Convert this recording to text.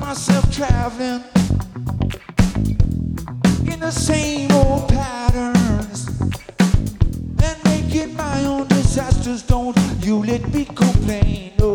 myself traveling in the same old patterns and making my own disasters. Don't you let me complain, no.